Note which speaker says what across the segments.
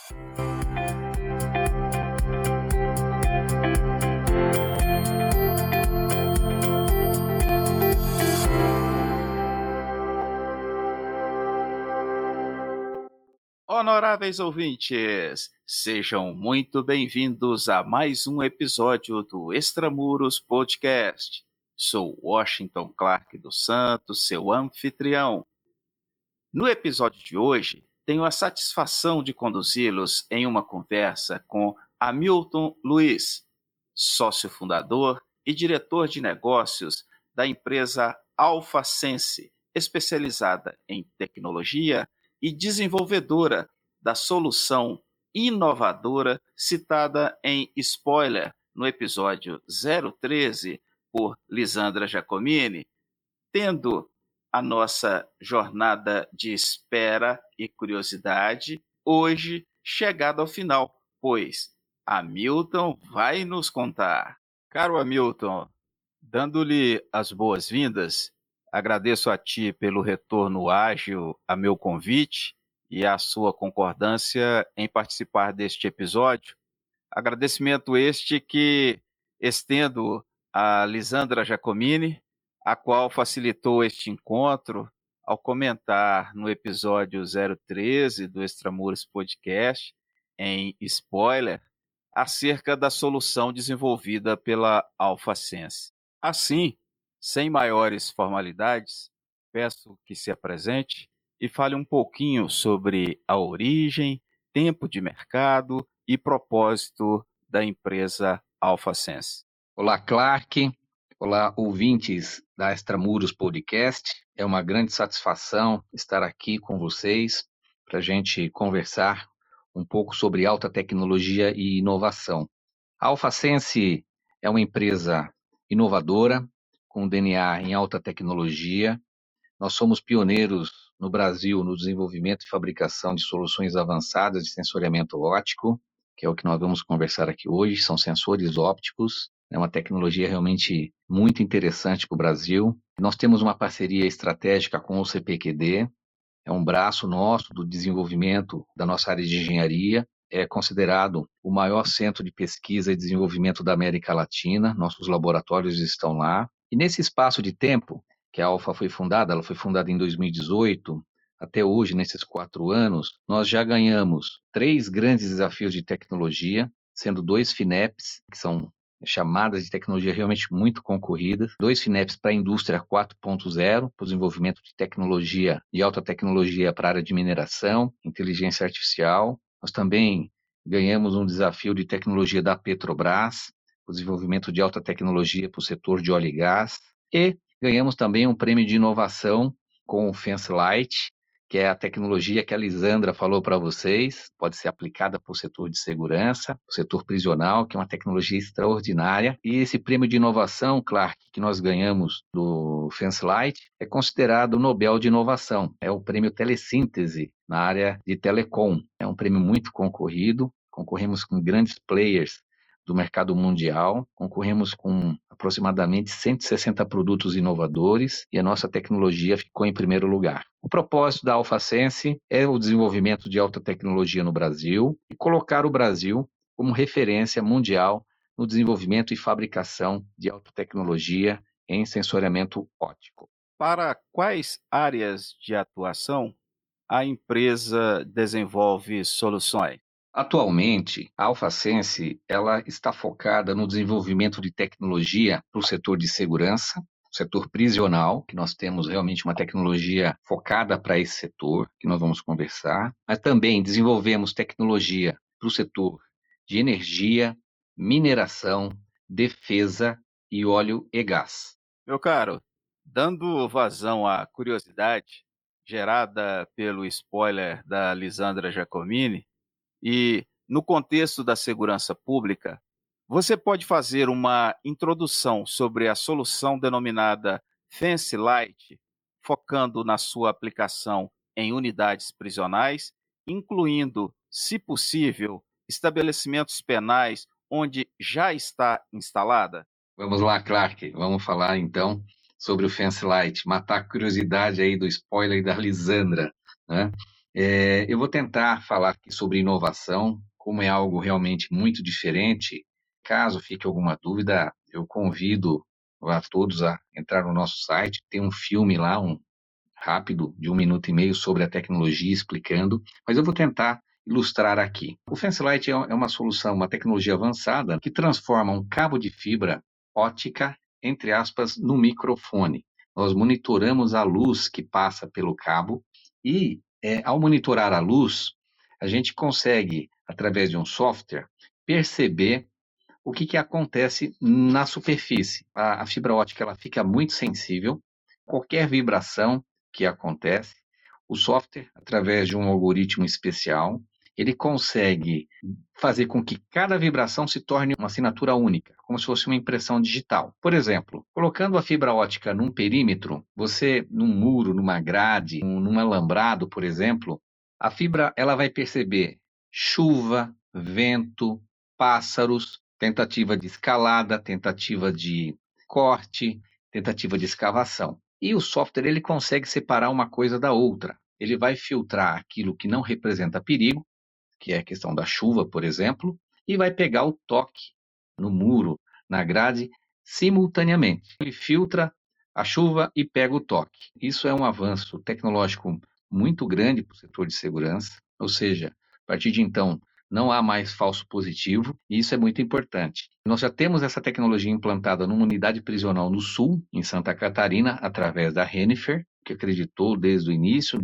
Speaker 1: Honoráveis ouvintes, sejam muito bem-vindos a mais um episódio do Extramuros Podcast. Sou Washington Clark dos Santos, seu anfitrião. No episódio de hoje, tenho a satisfação de conduzi-los em uma conversa com Hamilton Luiz, sócio fundador e diretor de negócios da empresa AlphaSense, especializada em tecnologia e desenvolvedora da solução inovadora citada em spoiler no episódio 013 por Lisandra Giacomini, tendo a nossa jornada de espera e curiosidade hoje chegado ao final, pois Hamilton vai nos contar. Caro Hamilton, dando-lhe as boas-vindas, agradeço a ti pelo retorno ágil a meu convite e a sua concordância em participar deste episódio. Agradecimento este que estendo a Lisandra Giacomini, a qual facilitou este encontro ao comentar no episódio 013 do Extramuros Podcast, em spoiler, acerca da solução desenvolvida pela AlphaSense. Assim, sem maiores formalidades, peço que se apresente e fale um pouquinho sobre a origem, tempo de mercado e propósito da empresa AlphaSense.
Speaker 2: Olá, Clark. Olá, ouvintes da Extramuros Podcast. É uma grande satisfação estar aqui com vocês para a gente conversar um pouco sobre alta tecnologia e inovação. A AlphaSense é uma empresa inovadora, com DNA em alta tecnologia. Nós somos pioneiros no Brasil no desenvolvimento e fabricação de soluções avançadas de sensoriamento óptico, que é o que nós vamos conversar aqui hoje, são sensores ópticos. É uma tecnologia realmente muito interessante para o Brasil. Nós temos uma parceria estratégica com o CPQD, é um braço nosso do desenvolvimento da nossa área de engenharia, é considerado o maior centro de pesquisa e desenvolvimento da América Latina, nossos laboratórios estão lá. E nesse espaço de tempo que a Alpha foi fundada, ela foi fundada em 2018, até hoje, nesses 4 anos, nós já ganhamos 3 grandes desafios de tecnologia, sendo 2 FINEPs, que são chamadas de tecnologia realmente muito concorridas, 2 FINEPs para a indústria 4.0, para o desenvolvimento de tecnologia e alta tecnologia para a área de mineração, inteligência artificial. Nós também ganhamos um desafio de tecnologia da Petrobras, o desenvolvimento de alta tecnologia para o setor de óleo e gás, e ganhamos também um prêmio de inovação com o FenceLight, que é a tecnologia que a Lisandra falou para vocês, pode ser aplicada para o setor de segurança, o setor prisional, que é uma tecnologia extraordinária. E esse prêmio de inovação, Clark, que nós ganhamos do FenceLight, é considerado o Nobel de Inovação. É o prêmio Telesíntese na área de telecom. É um prêmio muito concorrido, concorremos com grandes players do mercado mundial, concorremos com aproximadamente 160 produtos inovadores e a nossa tecnologia ficou em primeiro lugar. O propósito da AlphaSense é o desenvolvimento de alta tecnologia no Brasil e colocar o Brasil como referência mundial no desenvolvimento e fabricação de alta tecnologia em sensoriamento óptico.
Speaker 1: Para quais áreas de atuação a empresa desenvolve soluções?
Speaker 2: Atualmente, a AlphaSense ela está focada no desenvolvimento de tecnologia para o setor de segurança, setor prisional, que nós temos realmente uma tecnologia focada para esse setor, que nós vamos conversar, mas também desenvolvemos tecnologia para o setor de energia, mineração, defesa e óleo e gás.
Speaker 1: Meu caro, dando vazão à curiosidade gerada pelo spoiler da Lisandra Giacomini, e no contexto da segurança pública, você pode fazer uma introdução sobre a solução denominada FenceLight, focando na sua aplicação em unidades prisionais, incluindo, se possível, estabelecimentos penais onde já está instalada?
Speaker 2: Vamos lá, Clark, vamos falar então sobre o FenceLight, matar a curiosidade aí do spoiler da Lisandra, né? Eu vou tentar falar aqui sobre inovação, como é algo realmente muito diferente. Caso fique alguma dúvida, eu convido a todos a entrar no nosso site. Tem um filme lá, um rápido, de 1 minuto e meio, sobre a tecnologia explicando, mas eu vou tentar ilustrar aqui. O FenceLight é uma solução, uma tecnologia avançada que transforma um cabo de fibra ótica, entre aspas, no microfone. Nós monitoramos a luz que passa pelo cabo e, ao monitorar a luz, a gente consegue, através de um software, perceber o que acontece na superfície. A fibra ótica ela fica muito sensível, qualquer vibração que acontece, o software, através de um algoritmo especial, ele consegue fazer com que cada vibração se torne uma assinatura única, como se fosse uma impressão digital. Por exemplo, colocando a fibra ótica num perímetro, você, num muro, numa grade, num alambrado, por exemplo, a fibra ela vai perceber chuva, vento, pássaros, tentativa de escalada, tentativa de corte, tentativa de escavação. E o software ele consegue separar uma coisa da outra. Ele vai filtrar aquilo que não representa perigo, que é a questão da chuva, por exemplo, e vai pegar o toque no muro, na grade, simultaneamente. Ele filtra a chuva e pega o toque. Isso é um avanço tecnológico muito grande para o setor de segurança, ou seja, a partir de então, não há mais falso positivo, e isso é muito importante. Nós já temos essa tecnologia implantada numa unidade prisional no Sul, em Santa Catarina, através da Renifer, que acreditou desde o início,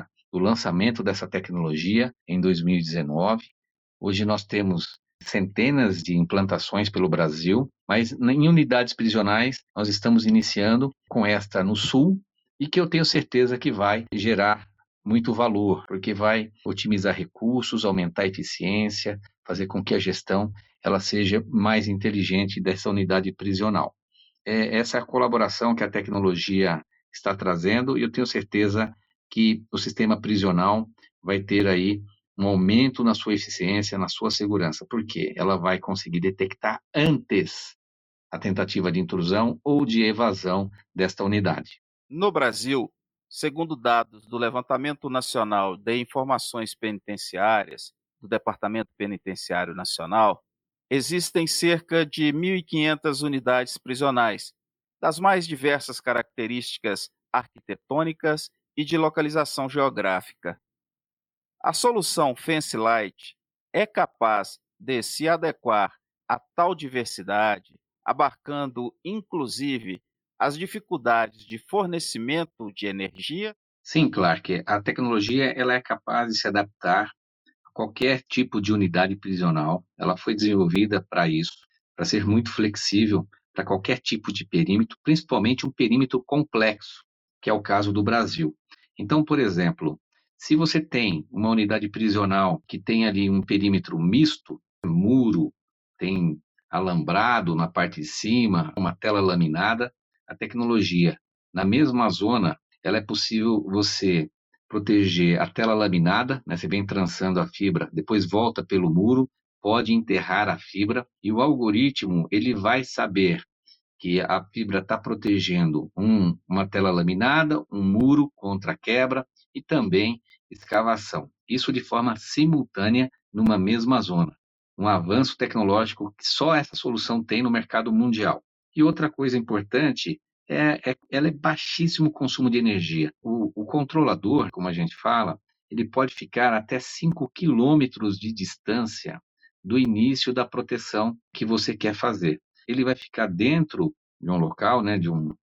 Speaker 2: o lançamento dessa tecnologia em 2019. Hoje nós temos centenas de implantações pelo Brasil, mas em unidades prisionais nós estamos iniciando com esta no Sul e que eu tenho certeza que vai gerar muito valor, porque vai otimizar recursos, aumentar a eficiência, fazer com que a gestão ela seja mais inteligente dessa unidade prisional. Essa é a colaboração que a tecnologia está trazendo e eu tenho certeza que o sistema prisional vai ter aí um aumento na sua eficiência, na sua segurança, porque ela vai conseguir detectar antes a tentativa de intrusão ou de evasão desta unidade.
Speaker 1: No Brasil, segundo dados do Levantamento Nacional de Informações Penitenciárias, do Departamento Penitenciário Nacional, existem cerca de 1.500 unidades prisionais, das mais diversas características arquitetônicas e de localização geográfica. A solução FenceLight é capaz de se adequar a tal diversidade, abarcando inclusive as dificuldades de fornecimento de energia?
Speaker 2: Sim, Clark, a tecnologia ela é capaz de se adaptar a qualquer tipo de unidade prisional. Ela foi desenvolvida para isso, para ser muito flexível para qualquer tipo de perímetro, principalmente um perímetro complexo, que é o caso do Brasil. Então, por exemplo, se você tem uma unidade prisional que tem ali um perímetro misto, muro, tem alambrado na parte de cima, uma tela laminada, a tecnologia na mesma zona, ela é possível você proteger a tela laminada, né? Você vem trançando a fibra, depois volta pelo muro, pode enterrar a fibra e o algoritmo ele vai saber que a fibra está protegendo uma tela laminada, um muro contra quebra e também escavação. Isso de forma simultânea numa mesma zona. Um avanço tecnológico que só essa solução tem no mercado mundial. E outra coisa importante ela é baixíssimo consumo de energia. O controlador, como a gente fala, ele pode ficar até 5 quilômetros de distância do início da proteção que você quer fazer. Ele vai ficar dentro de um local, né,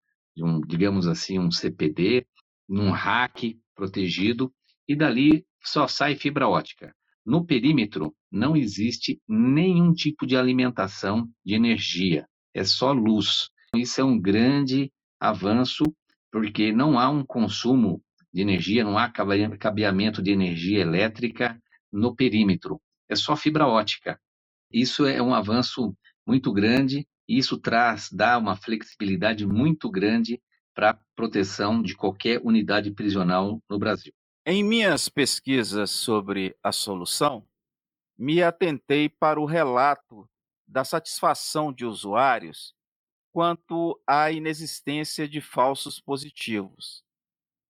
Speaker 2: digamos assim, um CPD, num rack protegido, e dali só sai fibra ótica. No perímetro não existe nenhum tipo de alimentação de energia, é só luz. Isso é um grande avanço, porque não há um consumo de energia, não há cabeamento de energia elétrica no perímetro, é só fibra ótica. Isso é um avanço muito grande e isso dá uma flexibilidade muito grande para a proteção de qualquer unidade prisional no Brasil.
Speaker 1: Em minhas pesquisas sobre a solução, me atentei para o relato da satisfação de usuários quanto à inexistência de falsos positivos.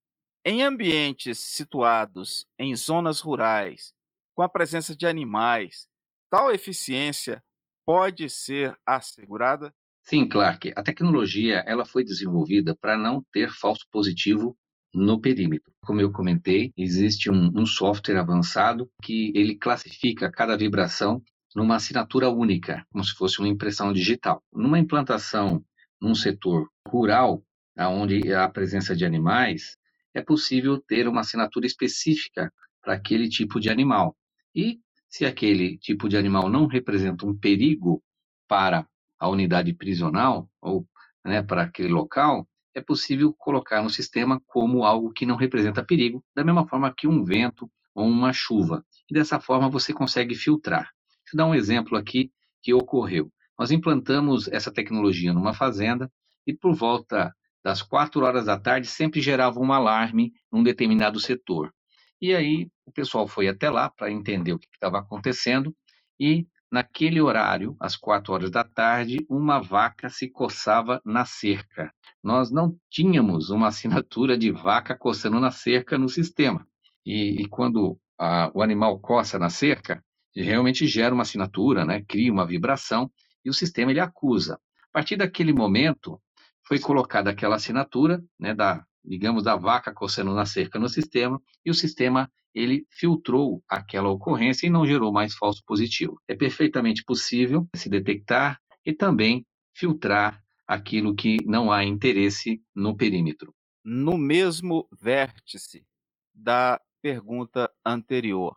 Speaker 1: Em ambientes situados em zonas rurais, com a presença de animais, tal eficiência pode ser assegurada?
Speaker 2: Sim, Clark, a tecnologia ela foi desenvolvida para não ter falso positivo no perímetro. Como eu comentei, existe um software avançado que ele classifica cada vibração numa assinatura única, como se fosse uma impressão digital. Numa implantação num setor rural, onde há a presença de animais, é possível ter uma assinatura específica para aquele tipo de animal. E se aquele tipo de animal não representa um perigo para a unidade prisional ou, né, para aquele local, é possível colocar no sistema como algo que não representa perigo, da mesma forma que um vento ou uma chuva. E dessa forma você consegue filtrar. Deixa eu dar um exemplo aqui que ocorreu. Nós implantamos essa tecnologia numa fazenda e por volta das 4 horas da tarde sempre gerava um alarme num determinado setor. E aí o pessoal foi até lá para entender o que estava acontecendo e naquele horário, às 4 horas da tarde, uma vaca se coçava na cerca. Nós não tínhamos uma assinatura de vaca coçando na cerca no sistema. E quando o animal coça na cerca, realmente gera uma assinatura, né? Cria uma vibração e o sistema ele acusa. A partir daquele momento, foi colocada aquela assinatura, né, digamos, da vaca coçando na cerca no sistema, e o sistema ele filtrou aquela ocorrência e não gerou mais falso positivo. É perfeitamente possível se detectar e também filtrar aquilo que não há interesse no perímetro.
Speaker 1: No mesmo vértice da pergunta anterior,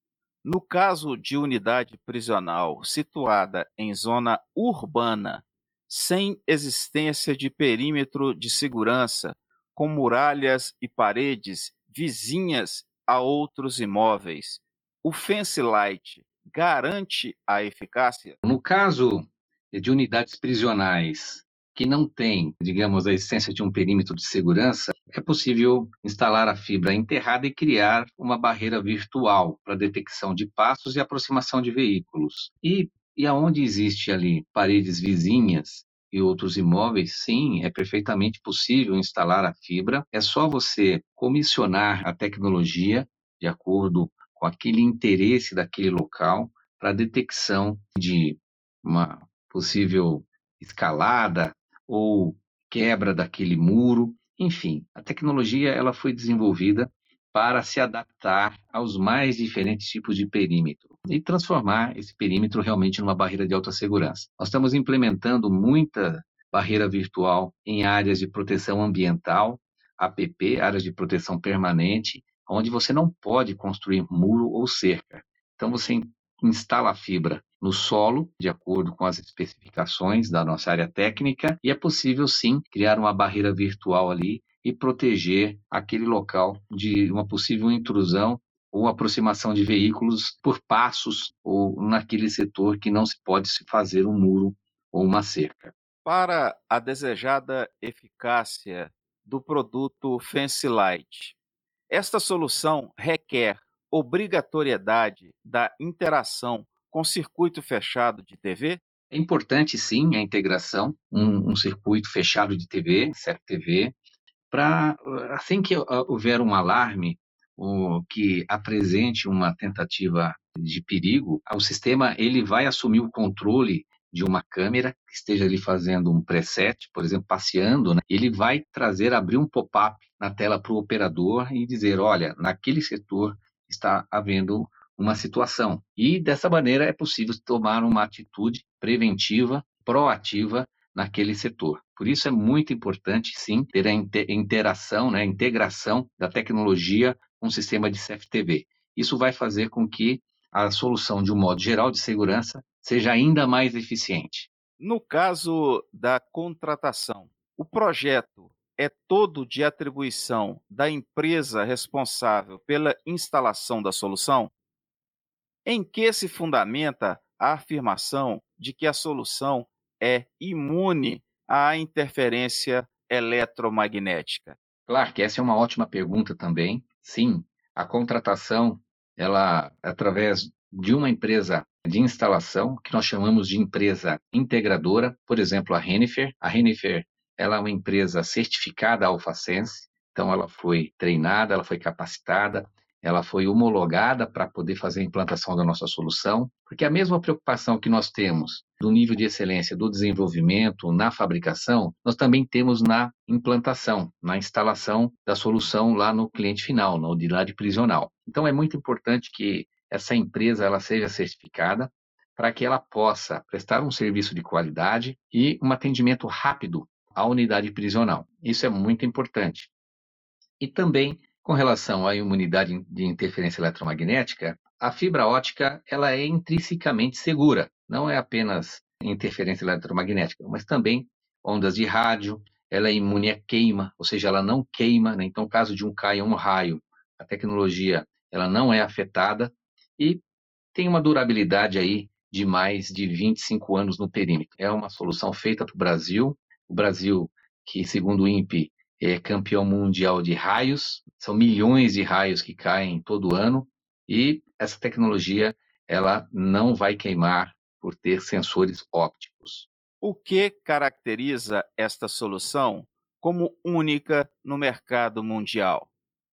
Speaker 1: no caso de unidade prisional situada em zona urbana, sem existência de perímetro de segurança, com muralhas e paredes vizinhas a outros imóveis, o fence light garante a eficácia?
Speaker 2: No caso de unidades prisionais que não têm, digamos, a existência de um perímetro de segurança, é possível instalar a fibra enterrada e criar uma barreira virtual para detecção de passos e aproximação de veículos. E aonde existe ali paredes vizinhas e outros imóveis, sim, é perfeitamente possível instalar a fibra. É só você comissionar a tecnologia de acordo com aquele interesse daquele local para detecção de uma possível escalada ou quebra daquele muro. Enfim, a tecnologia ela foi desenvolvida para se adaptar aos mais diferentes tipos de perímetro e transformar esse perímetro realmente numa barreira de alta segurança. Nós estamos implementando muita barreira virtual em áreas de proteção ambiental, APP, áreas de proteção permanente, onde você não pode construir muro ou cerca. Então você instala a fibra no solo, de acordo com as especificações da nossa área técnica, e é possível sim criar uma barreira virtual ali e proteger aquele local de uma possível intrusão ou aproximação de veículos por passos ou naquele setor que não se pode se fazer um muro ou uma cerca.
Speaker 1: Para a desejada eficácia do produto Fence Light, esta solução requer obrigatoriedade da interação com circuito fechado de TV?
Speaker 2: É importante sim a integração, um circuito fechado de TV, CFTV, para assim que houver um alarme ou que apresente uma tentativa de perigo, o sistema ele vai assumir o controle de uma câmera que esteja ali fazendo um preset, por exemplo, passeando, né? Ele vai abrir um pop-up na tela para o operador e dizer, olha, naquele setor está havendo uma situação. E dessa maneira é possível tomar uma atitude preventiva, proativa naquele setor. Por isso é muito importante, sim, ter a interação, né, a integração da tecnologia com o sistema de CFTV. Isso vai fazer com que a solução, de um modo geral, de segurança, seja ainda mais eficiente.
Speaker 1: No caso da contratação, o projeto é todo de atribuição da empresa responsável pela instalação da solução? Em que se fundamenta a afirmação de que a solução é imune à interferência eletromagnética?
Speaker 2: Claro que essa é uma ótima pergunta também. Sim, a contratação, ela, através de uma empresa de instalação, que nós chamamos de empresa integradora, por exemplo, a Renifer. A Renifer, ela é uma empresa certificada AlphaSense, Então, ela foi treinada, ela foi capacitada, ela foi homologada para poder fazer a implantação da nossa solução, porque a mesma preocupação que nós temos do nível de excelência do desenvolvimento na fabricação, nós também temos na implantação, na instalação da solução lá no cliente final, na unidade prisional. Então, é muito importante que essa empresa ela seja certificada para que ela possa prestar um serviço de qualidade e um atendimento rápido à unidade prisional. Isso é muito importante. E também, com relação à imunidade de interferência eletromagnética, a fibra ótica ela é intrinsecamente segura. Não é apenas interferência eletromagnética, mas também ondas de rádio, ela é imune à queima, ou seja, ela não queima, né? Então, caso de caia um raio, a tecnologia ela não é afetada e tem uma durabilidade aí de mais de 25 anos no perímetro. É uma solução feita para o Brasil que, segundo o INPE, é campeão mundial de raios, são milhões de raios que caem todo ano, e essa tecnologia ela não vai queimar por ter sensores ópticos.
Speaker 1: O que caracteriza esta solução como única no mercado mundial?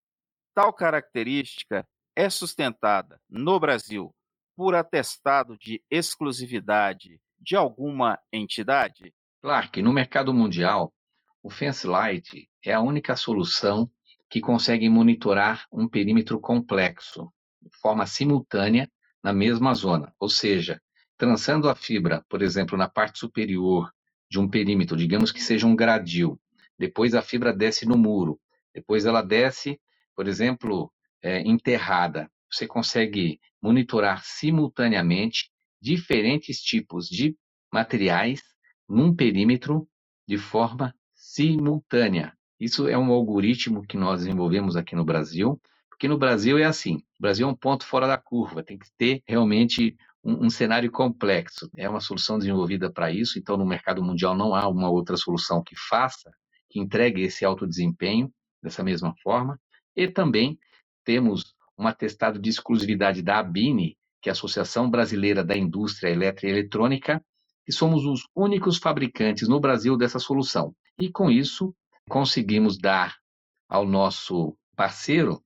Speaker 1: Tal característica é sustentada no Brasil por atestado de exclusividade de alguma entidade?
Speaker 2: Claro que no mercado mundial, o Fence Light é a única solução que consegue monitorar um perímetro complexo, de forma simultânea, na mesma zona. Ou seja, trançando a fibra, por exemplo, na parte superior de um perímetro, digamos que seja um gradil, depois a fibra desce no muro, depois ela desce, por exemplo, enterrada. Você consegue monitorar simultaneamente diferentes tipos de materiais num perímetro de forma simultânea. Isso é um algoritmo que nós desenvolvemos aqui no Brasil, porque no Brasil é assim, o Brasil é um ponto fora da curva, tem que ter realmente um cenário complexo. É uma solução desenvolvida para isso, então no mercado mundial não há uma outra solução que faça, que entregue esse alto desempenho dessa mesma forma. E também temos um atestado de exclusividade da ABINE, que é a Associação Brasileira da Indústria Elétrica e Eletrônica, que somos os únicos fabricantes no Brasil dessa solução. E com isso, conseguimos dar ao nosso parceiro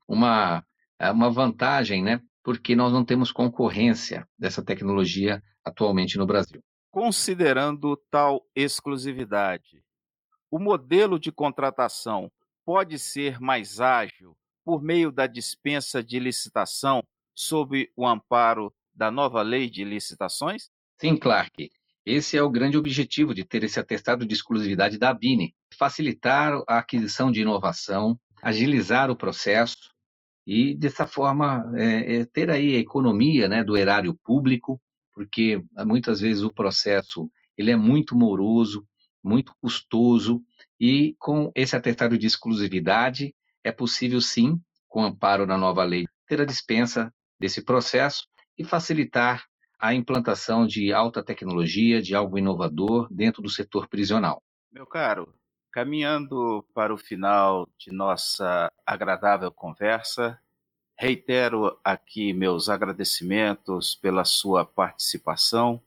Speaker 2: uma vantagem, né? Porque nós não temos concorrência dessa tecnologia atualmente no Brasil.
Speaker 1: Considerando tal exclusividade, o modelo de contratação pode ser mais ágil por meio da dispensa de licitação sob o amparo da nova lei de licitações?
Speaker 2: Sim, Clark. Esse é o grande objetivo de ter esse atestado de exclusividade da ABINE, facilitar a aquisição de inovação, agilizar o processo e, dessa forma, ter aí a economia, né, do erário público, porque muitas vezes o processo ele é muito moroso, muito custoso, e com esse atestado de exclusividade é possível, sim, com amparo na nova lei, ter a dispensa desse processo e facilitar a implantação de alta tecnologia, de algo inovador dentro do setor prisional.
Speaker 1: Meu caro, caminhando para o final de nossa agradável conversa, reitero aqui meus agradecimentos pela sua participação.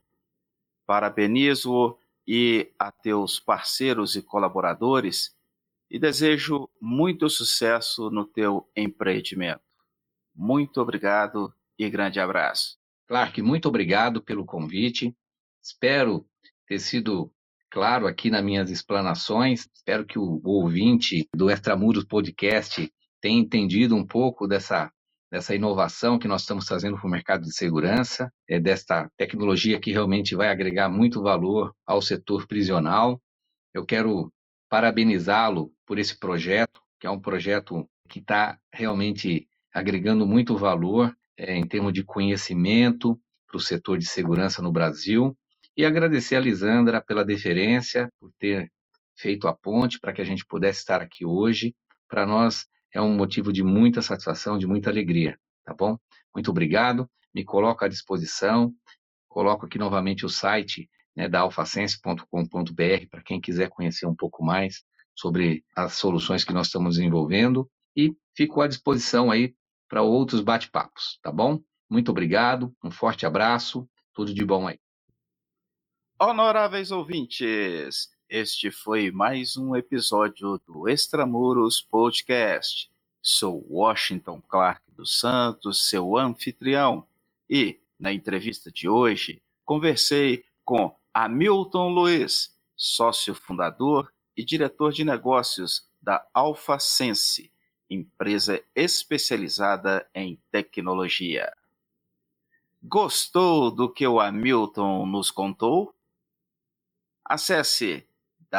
Speaker 1: Parabenizo e a teus parceiros e colaboradores e desejo muito sucesso no teu empreendimento. Muito obrigado e grande abraço.
Speaker 2: Clark, muito obrigado pelo convite. Espero ter sido claro aqui nas minhas explanações. Espero que o ouvinte do Extramuros Podcast tenha entendido um pouco dessa inovação que nós estamos trazendo para o mercado de segurança, desta tecnologia que realmente vai agregar muito valor ao setor prisional. Eu quero parabenizá-lo por esse projeto, que é um projeto que está realmente agregando muito valor em termos de conhecimento para o setor de segurança no Brasil. E agradecer a Lisandra pela deferência, por ter feito a ponte para que a gente pudesse estar aqui hoje. Para nós é um motivo de muita satisfação, de muita alegria, tá bom? Muito obrigado, me coloco à disposição, coloco aqui novamente o site, né, da alfasense.com.br para quem quiser conhecer um pouco mais sobre as soluções que nós estamos desenvolvendo e fico à disposição aí para outros bate-papos, tá bom? Muito obrigado, um forte abraço, tudo de bom aí.
Speaker 1: Honoráveis ouvintes, Este foi mais um episódio do Extramuros Podcast. Sou Washington Clark dos Santos, seu anfitrião, e, na entrevista de hoje, conversei com Hamilton Luiz, sócio fundador e diretor de negócios da AlphaSense, empresa especializada em tecnologia. Gostou do que o Hamilton nos contou? Acesse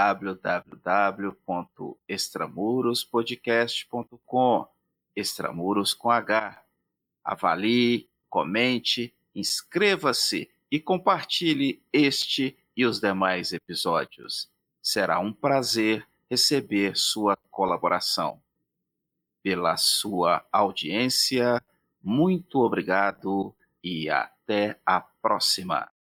Speaker 1: www.extramurospodcast.com, Extramuros com H. Avalie, comente, inscreva-se e compartilhe este e os demais episódios. Será um prazer receber sua colaboração. Pela sua audiência, muito obrigado e até a próxima.